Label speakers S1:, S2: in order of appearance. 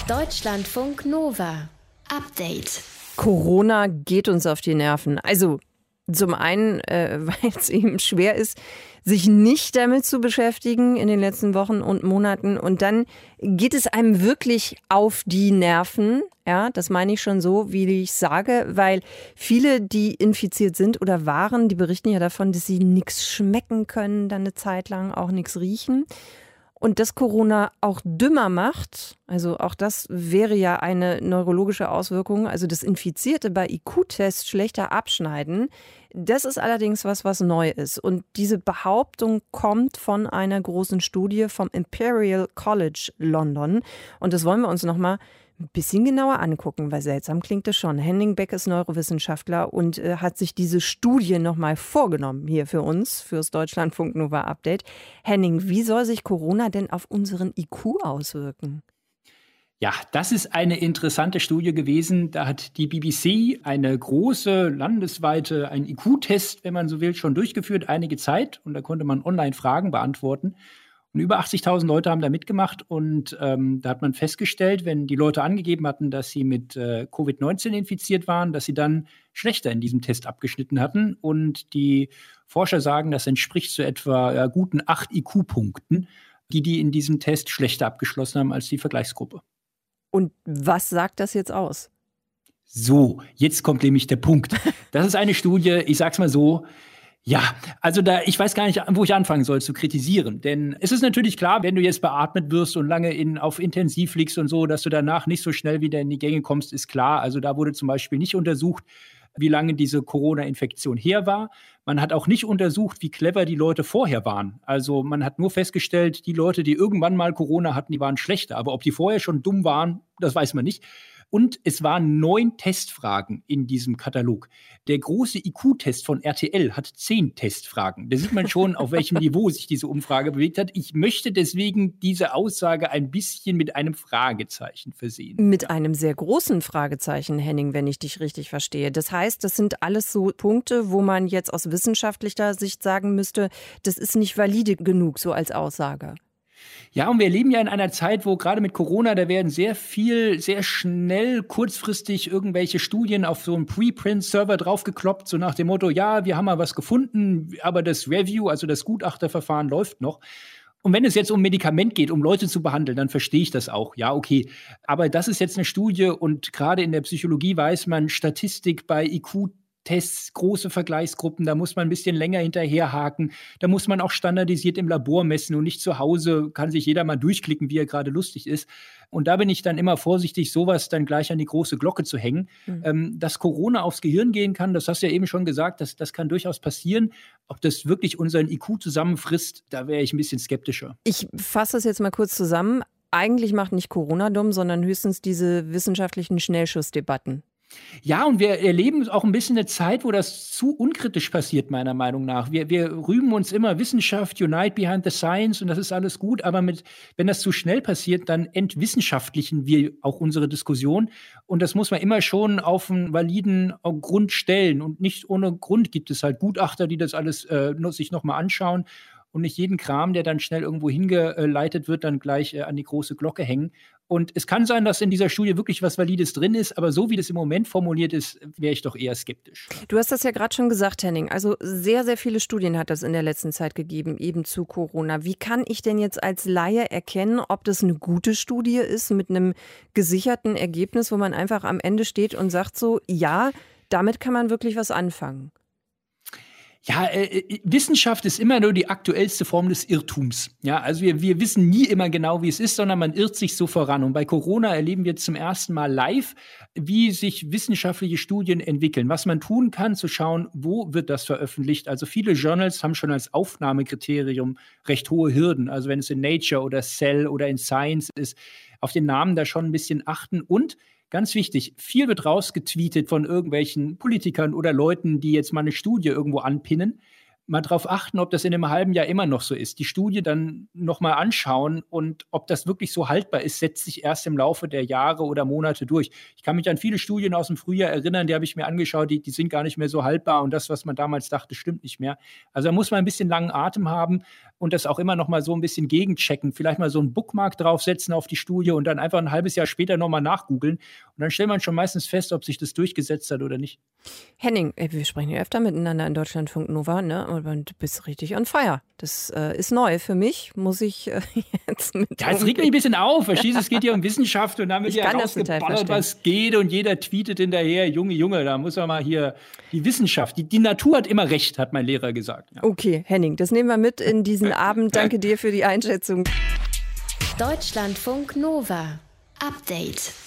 S1: Deutschlandfunk Nova. Update.
S2: Corona geht uns auf die Nerven. Also zum einen, weil es eben schwer ist, sich nicht damit zu beschäftigen in den letzten Wochen und Monaten. Und dann geht es einem wirklich auf die Nerven. Ja, das meine ich schon so, wie ich sage, weil viele, die infiziert sind oder waren, die berichten ja davon, dass sie nichts schmecken können, dann eine Zeit lang auch nichts riechen. Und dass Corona auch dümmer macht, also auch das wäre ja eine neurologische Auswirkung, also das Infizierte bei IQ-Tests schlechter abschneiden, das ist allerdings was neu ist. Und diese Behauptung kommt von einer großen Studie vom Imperial College London. Und das wollen wir uns nochmal ein bisschen genauer angucken, weil seltsam klingt es schon. Henning Beck ist Neurowissenschaftler und hat sich diese Studie nochmal vorgenommen hier für uns, fürs Deutschlandfunk Nova Update. Henning, wie soll sich Corona denn auf unseren IQ auswirken?
S3: Ja, das ist eine interessante Studie gewesen. Da hat die BBC eine große, landesweite, einen IQ-Test, wenn man so will, schon durchgeführt, einige Zeit. Und da konnte man online Fragen beantworten. Und über 80.000 Leute haben da mitgemacht. Und da hat man festgestellt, wenn die Leute angegeben hatten, dass sie mit Covid-19 infiziert waren, dass sie dann schlechter in diesem Test abgeschnitten hatten. Und die Forscher sagen, das entspricht zu etwa guten 8 IQ-Punkten, die in diesem Test schlechter abgeschlossen haben als die Vergleichsgruppe.
S2: Und was sagt das jetzt aus?
S3: So, jetzt kommt nämlich der Punkt. Das ist eine Studie, ich sag's mal so, ja, also ich weiß gar nicht, wo ich anfangen soll zu kritisieren. Denn es ist natürlich klar, wenn du jetzt beatmet wirst und lange auf Intensiv liegst und so, dass du danach nicht so schnell wieder in die Gänge kommst, ist klar. Also da wurde zum Beispiel nicht untersucht, wie lange diese Corona-Infektion her war. Man hat auch nicht untersucht, wie clever die Leute vorher waren. Also man hat nur festgestellt, die Leute, die irgendwann mal Corona hatten, die waren schlechter. Aber ob die vorher schon dumm waren, das weiß man nicht. Und es waren 9 Testfragen in diesem Katalog. Der große IQ-Test von RTL hat 10 Testfragen. Da sieht man schon, auf welchem Niveau sich diese Umfrage bewegt hat. Ich möchte deswegen diese Aussage ein bisschen mit einem Fragezeichen versehen.
S2: Mit einem sehr großen Fragezeichen, Henning, wenn ich dich richtig verstehe. Das heißt, das sind alles so Punkte, wo man jetzt aus wissenschaftlicher Sicht sagen müsste, das ist nicht valide genug, so als Aussage.
S3: Ja, und wir leben ja in einer Zeit, wo gerade mit Corona, da werden sehr schnell, kurzfristig irgendwelche Studien auf so einen Preprint-Server draufgekloppt, so nach dem Motto, ja, wir haben mal was gefunden, aber das Review, also das Gutachterverfahren läuft noch. Und wenn es jetzt um Medikament geht, um Leute zu behandeln, dann verstehe ich das auch. Ja, okay. Aber das ist jetzt eine Studie und gerade in der Psychologie weiß man, Statistik bei IQ-Tests, große Vergleichsgruppen, da muss man ein bisschen länger hinterherhaken. Da muss man auch standardisiert im Labor messen und nicht zu Hause kann sich jeder mal durchklicken, wie er gerade lustig ist. Und da bin ich dann immer vorsichtig, sowas dann gleich an die große Glocke zu hängen. Dass Corona aufs Gehirn gehen kann, das hast du ja eben schon gesagt, das kann durchaus passieren. Ob das wirklich unseren IQ zusammenfrisst, da wäre ich ein bisschen skeptischer.
S2: Ich fasse das jetzt mal kurz zusammen. Eigentlich macht nicht Corona dumm, sondern höchstens diese wissenschaftlichen Schnellschussdebatten.
S3: Ja, und wir erleben auch ein bisschen eine Zeit, wo das zu unkritisch passiert, meiner Meinung nach. Wir rühmen uns immer Wissenschaft, unite behind the science und das ist alles gut, aber wenn das zu schnell passiert, dann entwissenschaftlichen wir auch unsere Diskussion und das muss man immer schon auf einen validen Grund stellen und nicht ohne Grund gibt es halt Gutachter, die das alles sich nochmal anschauen und nicht jeden Kram, der dann schnell irgendwo hingeleitet wird, dann gleich an die große Glocke hängen. Und es kann sein, dass in dieser Studie wirklich was Valides drin ist, aber so wie das im Moment formuliert ist, wäre ich doch eher skeptisch.
S2: Du hast das ja gerade schon gesagt, Henning. Also sehr, sehr viele Studien hat es in der letzten Zeit gegeben, eben zu Corona. Wie kann ich denn jetzt als Laie erkennen, ob das eine gute Studie ist mit einem gesicherten Ergebnis, wo man einfach am Ende steht und sagt so, ja, damit kann man wirklich was anfangen?
S3: Ja, Wissenschaft ist immer nur die aktuellste Form des Irrtums. Ja, also wir wissen nie immer genau, wie es ist, sondern man irrt sich so voran. Und bei Corona erleben wir zum ersten Mal live, wie sich wissenschaftliche Studien entwickeln. Was man tun kann, zu schauen, wo wird das veröffentlicht. Also viele Journals haben schon als Aufnahmekriterium recht hohe Hürden. Also wenn es in Nature oder Cell oder in Science ist, auf den Namen da schon ein bisschen achten. Und ganz wichtig, viel wird rausgetweetet von irgendwelchen Politikern oder Leuten, die jetzt mal eine Studie irgendwo anpinnen. mal drauf achten, ob das in einem halben Jahr immer noch so ist. Die Studie dann nochmal anschauen und ob das wirklich so haltbar ist, setzt sich erst im Laufe der Jahre oder Monate durch. Ich kann mich an viele Studien aus dem Frühjahr erinnern, die habe ich mir angeschaut, die sind gar nicht mehr so haltbar und das, was man damals dachte, stimmt nicht mehr. Also da muss man ein bisschen langen Atem haben und das auch immer noch mal so ein bisschen gegenchecken. Vielleicht mal so einen Bookmark draufsetzen auf die Studie und dann einfach ein halbes Jahr später nochmal nachgoogeln. Und dann stellt man schon meistens fest, ob sich das durchgesetzt hat oder nicht.
S2: Henning, wir sprechen ja öfter miteinander in Deutschlandfunk Nova, ne? Und du bist richtig on fire. Das ist neu für mich, muss ich jetzt mit.
S3: Ja, es regt mich ein bisschen auf. Verstehst du, es geht ja um Wissenschaft und dann wird ja
S2: rausgeballert,
S3: was geht und jeder tweetet hinterher. Junge, da muss man mal hier die Wissenschaft. Die Natur hat immer recht, hat mein Lehrer gesagt. Ja.
S2: Okay, Henning, das nehmen wir mit in diesen Abend. Danke dir für die Einschätzung.
S1: Deutschlandfunk Nova. Update.